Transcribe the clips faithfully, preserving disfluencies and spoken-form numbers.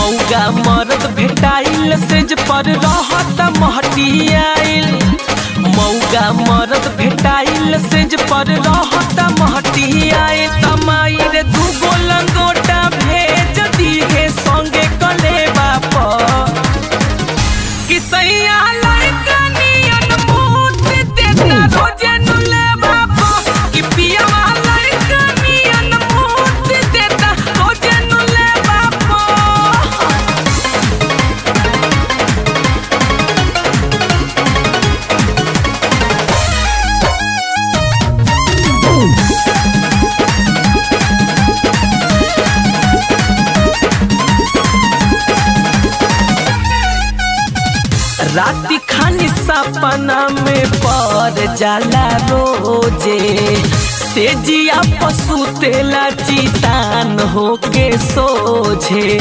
मौगा मरद भेटाइल सेज पर रहत महटियाइल। मौगा मरद भेटाइल सेज पर रहत महटियाइल। तमाई रे दूगो लंगोटा भेज दिहे संगे कलेबा पर कि सैया लड़का नियन मूत देता रोजे नुलेबा पर कि पियवा लड़का नियन मूत देता रोजे नुलेबा पर। राती खानी सपना में पर जाला रोजे से जिया पशु तेला चितान होके सोझे।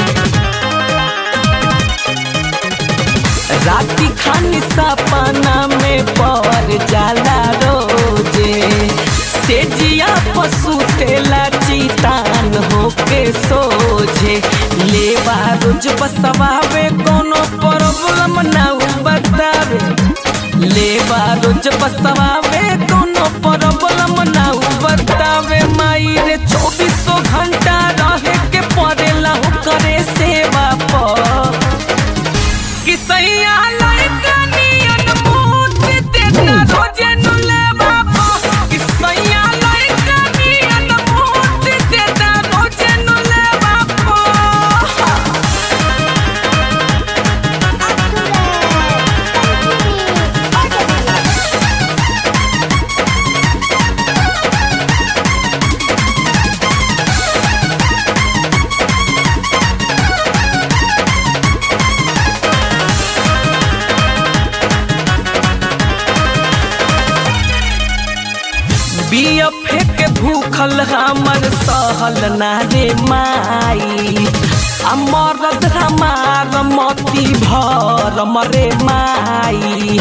राती खानी सपना में पर जाला रोजे से जिया पशु तेला चितान होके सोझे। लेवा रोज बसवावे कोनो प्रॉब्लम ना बतावे। लेवा रोज बसवावे कोनो प्रॉब्लम ना बतावे। माई रे चौबीसों घंटा रहे के पड़ेला करे सेवा पर कि सैया लड़का नियन मूत देता रोजे नुलेबा पर कि सैया लड़का नियन मूत देता रोजे नुलेबा पर। बिया फेंक भूखल हमर सहल ना रे माई। अमरद हमार मोती भर मरे माई।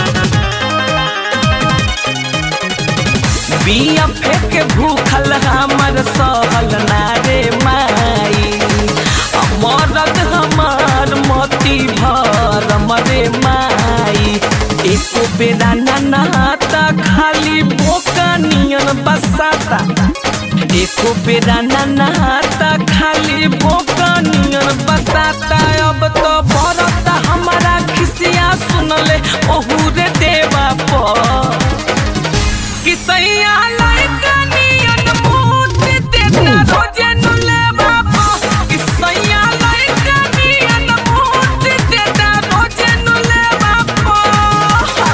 बिया फेंक भूखल हमर सहल ना रे माई। अमरद हमार मोती भर मरे माई। एको बेरा ना नहाता खाली बोका नियन बसाता। एको बेरा ना नहाता खाली बोका नियन बसाता। अब तो बरता हमारा खिसिया सुनले ओहू रे देवा पर कि सैया लड़का नियन मूत देता रोजे नुलेबा पर कि सैया लड़का नियन मूत देता रोजे नुलेबा पर।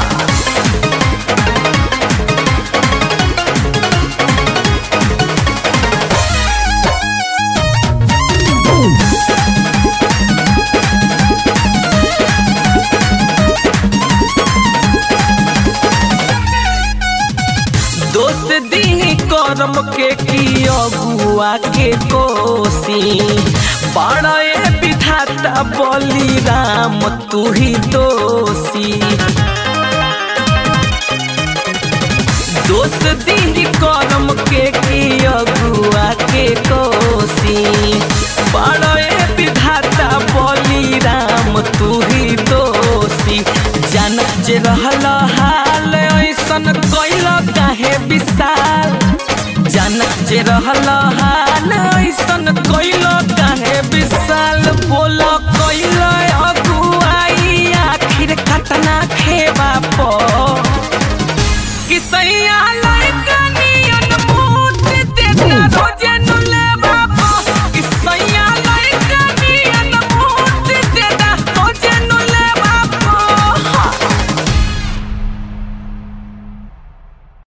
दोस्त दी करम के की अगुआ के कोसी। बड़े विधाता बोली राम तू ही दोषी। दोस्त दी करम के की अगुआ के कोसी। बड़े विधाता बोली राम तू ही दोषी। जानत जे रहल हाल ऐसन कैल काहे विशाल। जानत जे रहल हाल ऐसन कैल काहे विशाल। बोल कैल अगुआई आखिर कतना खेबा पर कि सैया